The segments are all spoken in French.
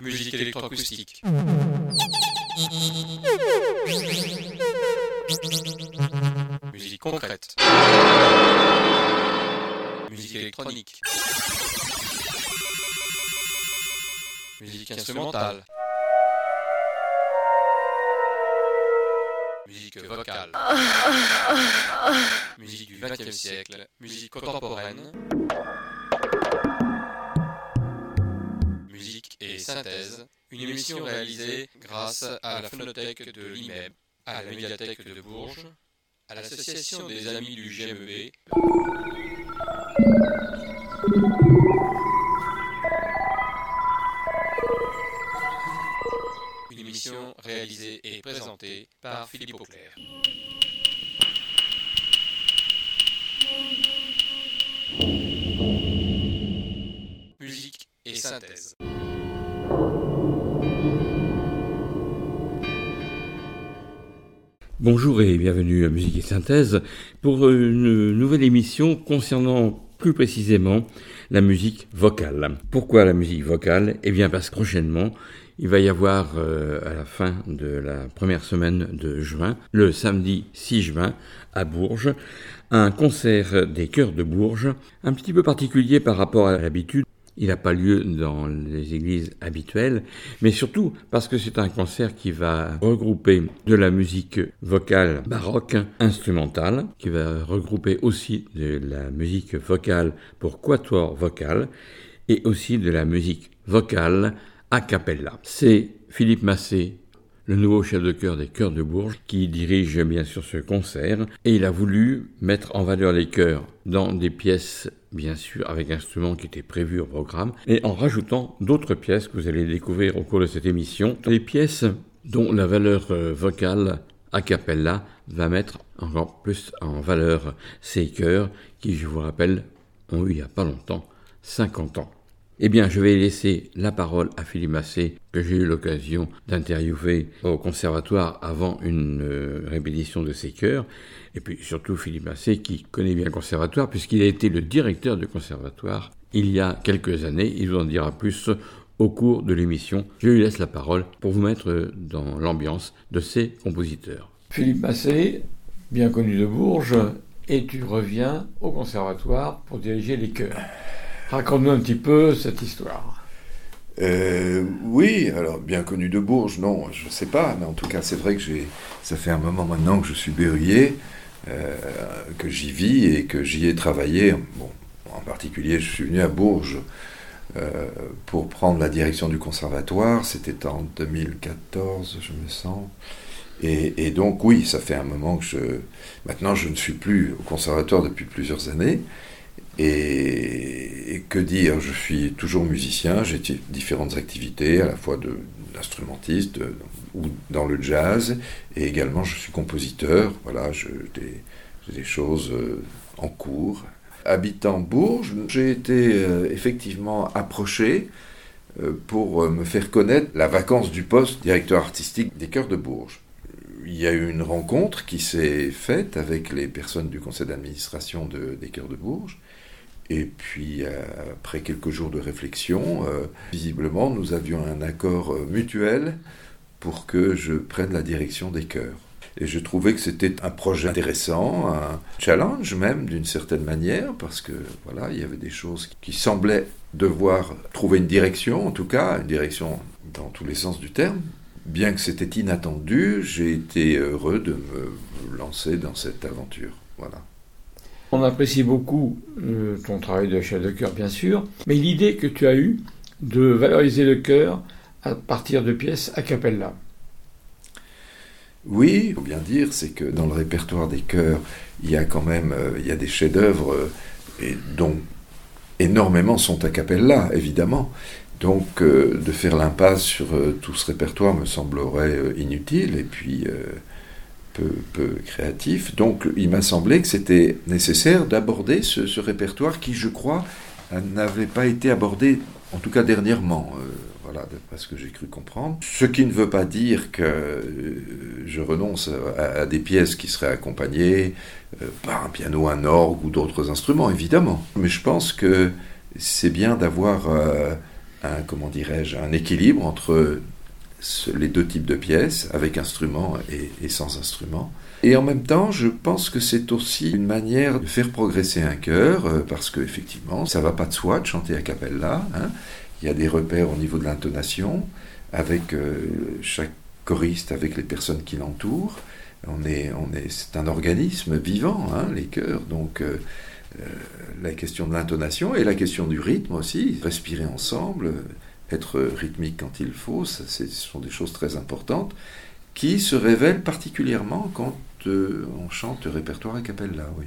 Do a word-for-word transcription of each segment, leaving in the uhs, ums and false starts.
Musique électroacoustique. Musique concrète. Musique électronique. Musique instrumentale. Musique vocale. Musique du vingtième siècle. Musique contemporaine. Musique et synthèse. Une émission réalisée grâce à la phonothèque de l'I M E B, à la médiathèque de Bourges, à l'association des amis du G M E B. Une émission réalisée et présentée par Philippe Auclair. Musique et synthèse. Bonjour et bienvenue à Musique et Synthèse pour une nouvelle émission concernant plus précisément la musique vocale. Pourquoi la musique vocale ? Eh bien parce que prochainement, il va y avoir euh, à la fin de la première semaine de juin, le samedi six juin à Bourges, un concert des chœurs de Bourges, un petit peu particulier par rapport à l'habitude. Il n'a pas lieu dans les églises habituelles, mais surtout parce que c'est un concert qui va regrouper de la musique vocale baroque, instrumentale, qui va regrouper aussi de la musique vocale pour quatuor vocal, et aussi de la musique vocale a cappella. C'est Philippe Massé, le nouveau chef de chœur des chœurs de Bourges, qui dirige bien sûr ce concert, et il a voulu mettre en valeur les chœurs dans des pièces bien sûr avec instruments qui étaient prévus au programme, et en rajoutant d'autres pièces que vous allez découvrir au cours de cette émission, des pièces dont la valeur vocale a cappella va mettre encore plus en valeur ces chœurs qui, je vous rappelle, ont eu il n'y a pas longtemps cinquante ans. Eh bien, je vais laisser la parole à Philippe Massé, que j'ai eu l'occasion d'interviewer au conservatoire avant une euh, répétition de ses chœurs, et puis surtout Philippe Massé, qui connaît bien le conservatoire, puisqu'il a été le directeur du conservatoire il y a quelques années. Il vous en dira plus au cours de l'émission. Je lui laisse la parole pour vous mettre dans l'ambiance de ces compositeurs. Philippe Massé, bien connu de Bourges, et tu reviens au conservatoire pour diriger les chœurs. Raconte-nous un petit peu cette histoire. Euh, oui, alors bien connu de Bourges, non, je ne sais pas, mais en tout cas c'est vrai que j'ai, ça fait un moment maintenant que je suis berruyer, euh, que j'y vis et que j'y ai travaillé. Bon, en particulier, je suis venu à Bourges euh, pour prendre la direction du conservatoire, c'était en deux mille quatorze, je me sens. Et, et donc oui, ça fait un moment que je... Maintenant, je ne suis plus au conservatoire depuis plusieurs années. Et, et que dire, je suis toujours musicien, j'ai différentes activités, à la fois de, d'instrumentiste de, ou dans le jazz, et également je suis compositeur, voilà, je, des, j'ai des choses euh, en cours. Habitant Bourges, j'ai été euh, effectivement approché euh, pour euh, me faire connaître la vacance du poste directeur artistique des chœurs de Bourges. Il y a eu une rencontre qui s'est faite avec les personnes du conseil d'administration de, des chœurs de Bourges. Et puis, euh, après quelques jours de réflexion, euh, visiblement, nous avions un accord euh, mutuel pour que je prenne la direction des chœurs. Et je trouvais que c'était un projet intéressant, un challenge même, d'une certaine manière, parce que, voilà, il y avait des choses qui semblaient devoir trouver une direction, en tout cas, une direction dans tous les sens du terme. Bien que c'était inattendu, j'ai été heureux de me lancer dans cette aventure, voilà. On apprécie beaucoup euh, ton travail de chef de chœur, bien sûr, mais l'idée que tu as eue de valoriser le chœur à partir de pièces a cappella. Oui, il faut bien dire, c'est que dans le répertoire des chœurs, il y a quand même euh, il y a des chefs-d'œuvre euh, et dont énormément sont a cappella, évidemment. Donc, euh, de faire l'impasse sur euh, tout ce répertoire me semblerait euh, inutile, et puis... Euh, Peu, peu créatif, donc il m'a semblé que c'était nécessaire d'aborder ce, ce répertoire qui, je crois, n'avait pas été abordé, en tout cas dernièrement, euh, voilà, d'après ce que j'ai cru comprendre. Ce qui ne veut pas dire que euh, je renonce à, à des pièces qui seraient accompagnées euh, par un piano, un orgue ou d'autres instruments, évidemment. Mais je pense que c'est bien d'avoir euh, un comment dirais-je, un équilibre entre ce, les deux types de pièces, avec instruments et, et sans instruments. Et en même temps, je pense que c'est aussi une manière de faire progresser un chœur, euh, parce qu'effectivement, ça ne va pas de soi de chanter a cappella. Hein. Il y a des repères au niveau de l'intonation, avec euh, chaque choriste, avec les personnes qui l'entourent. On est, on est, c'est un organisme vivant, hein, les chœurs. Donc, euh, euh, la question de l'intonation et la question du rythme aussi, respirer ensemble, être rythmique quand il faut, ça, c'est, ce sont des choses très importantes qui se révèlent particulièrement quand euh, on chante le répertoire a cappella, oui.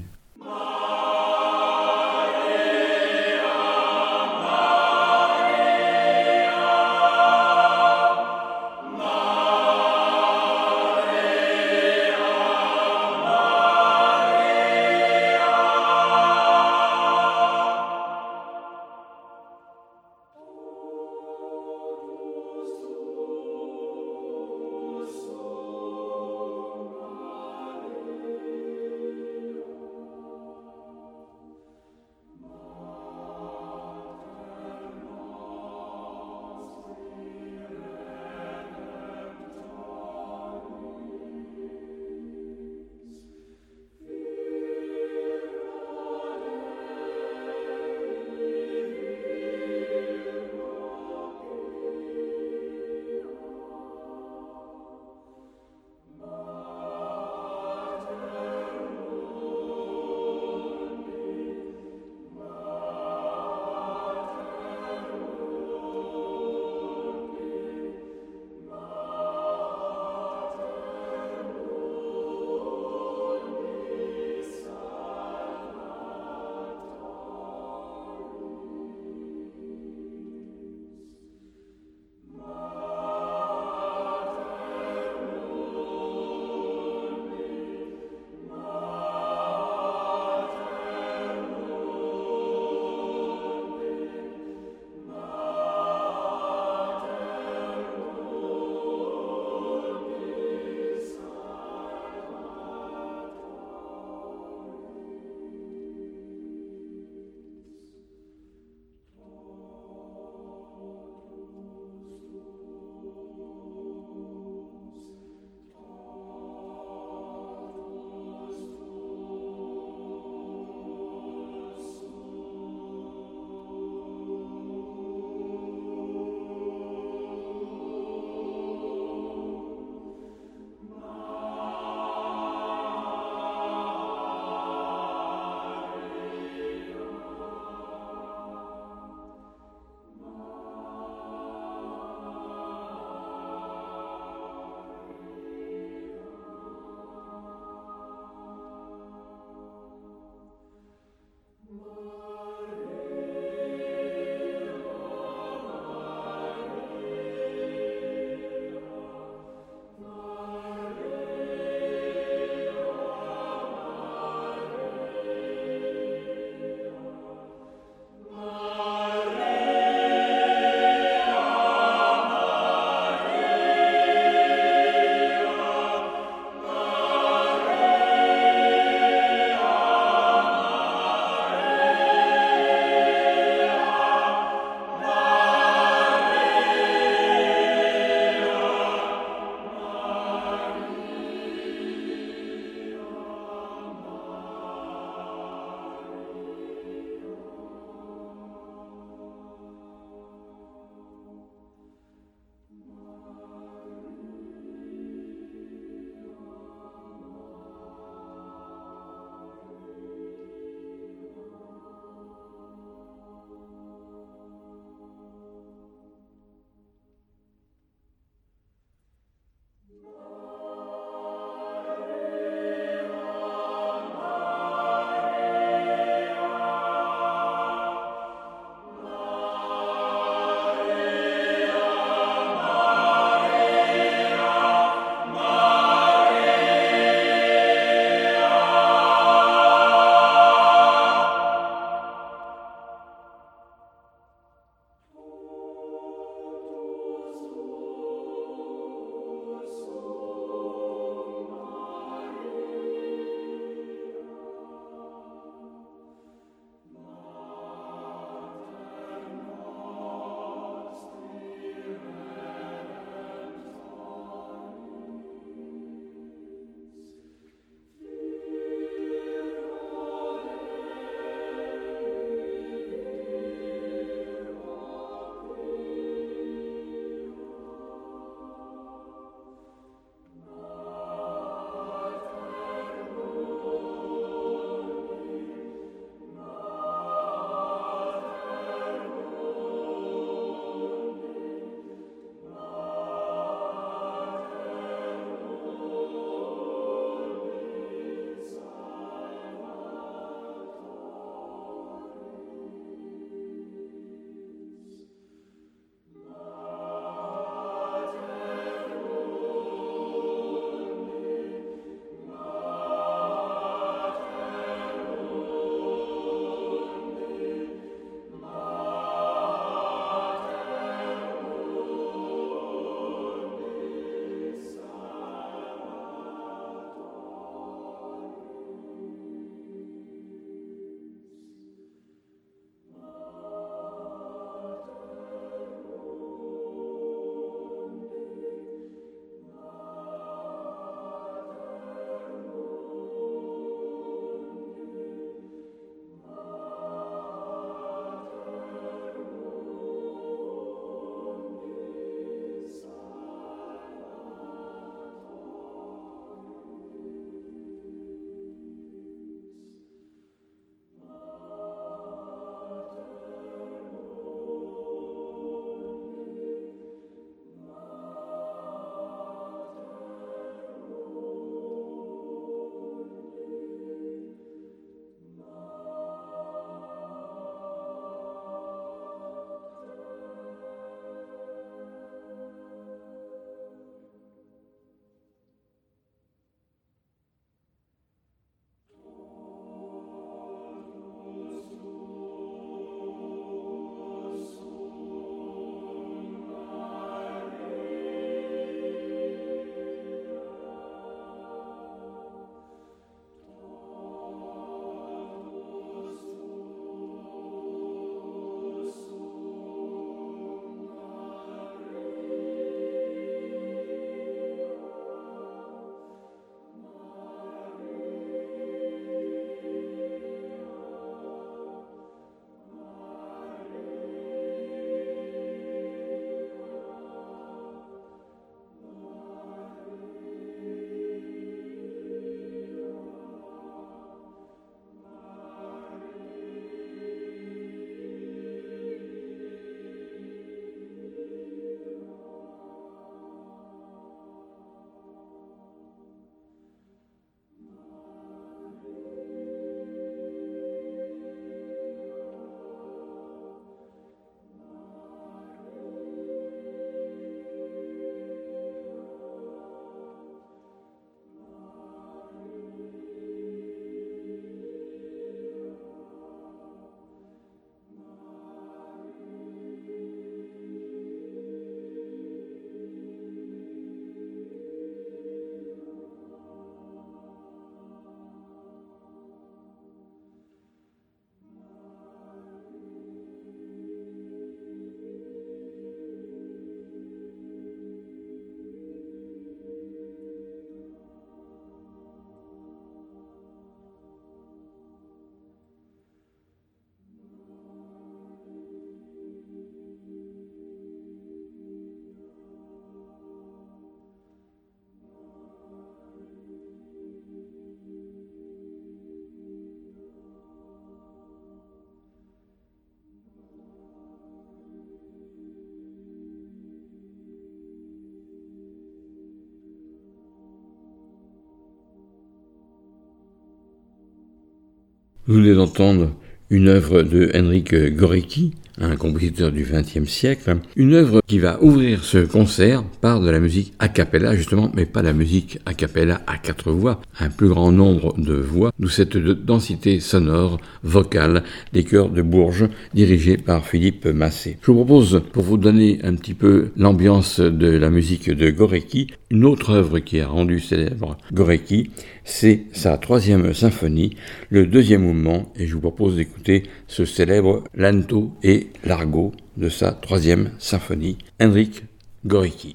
Vous venez d'entendre une œuvre de Henryk Górecki, un compositeur du vingtième siècle, une œuvre qui va ouvrir ce concert par de la musique a cappella justement, mais pas la musique a cappella à quatre voix, un plus grand nombre de voix, d'où cette densité sonore, vocale des chœurs de Bourges, dirigés par Philippe Massé. Je vous propose, pour vous donner un petit peu l'ambiance de la musique de Górecki, une autre œuvre qui a rendu célèbre Górecki, c'est sa troisième symphonie, le deuxième mouvement, et je vous propose d'écouter ce célèbre Lento et Largo de sa troisième symphonie, Henryk Górecki.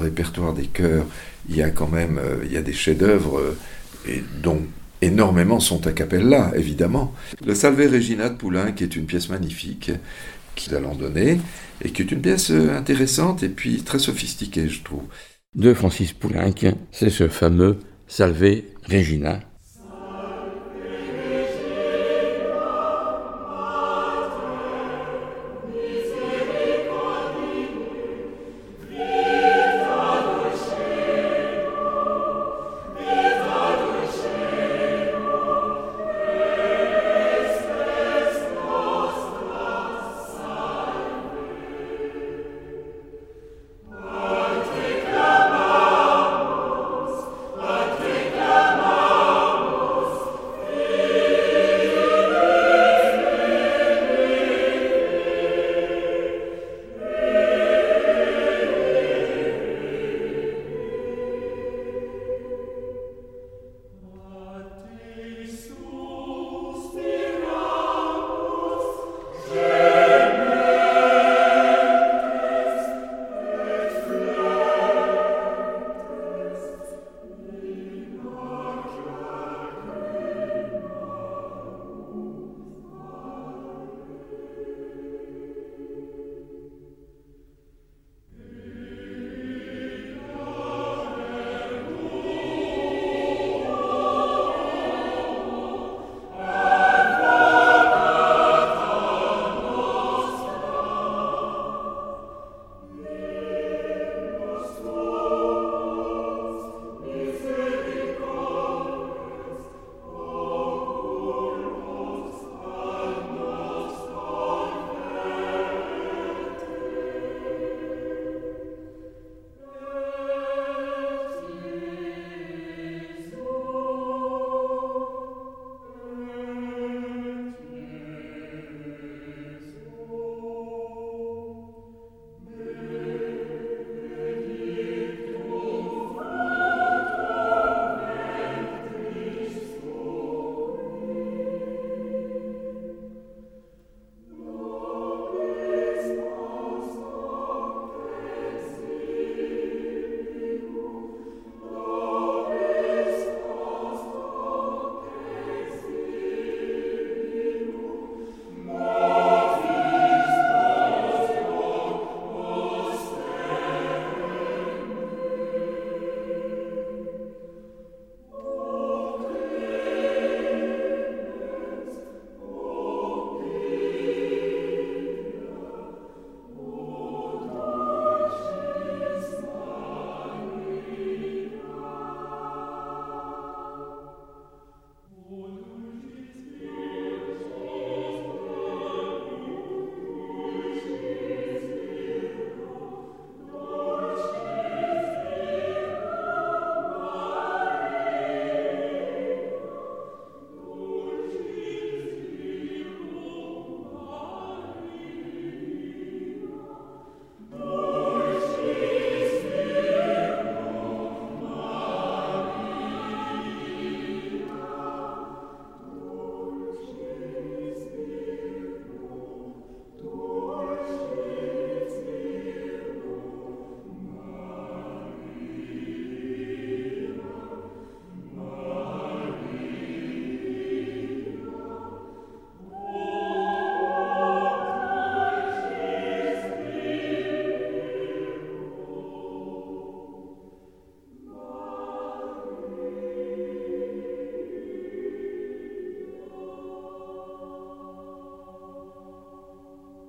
répertoire des chœurs, il y a quand même euh, il y a des chefs-d'œuvre, euh, et dont énormément sont a cappella, évidemment. Le Salve Regina de Poulenc, qui est une pièce magnifique, qu'il a donné, et qui est une pièce intéressante et puis très sophistiquée, je trouve. De Francis Poulenc, c'est ce fameux Salve Regina.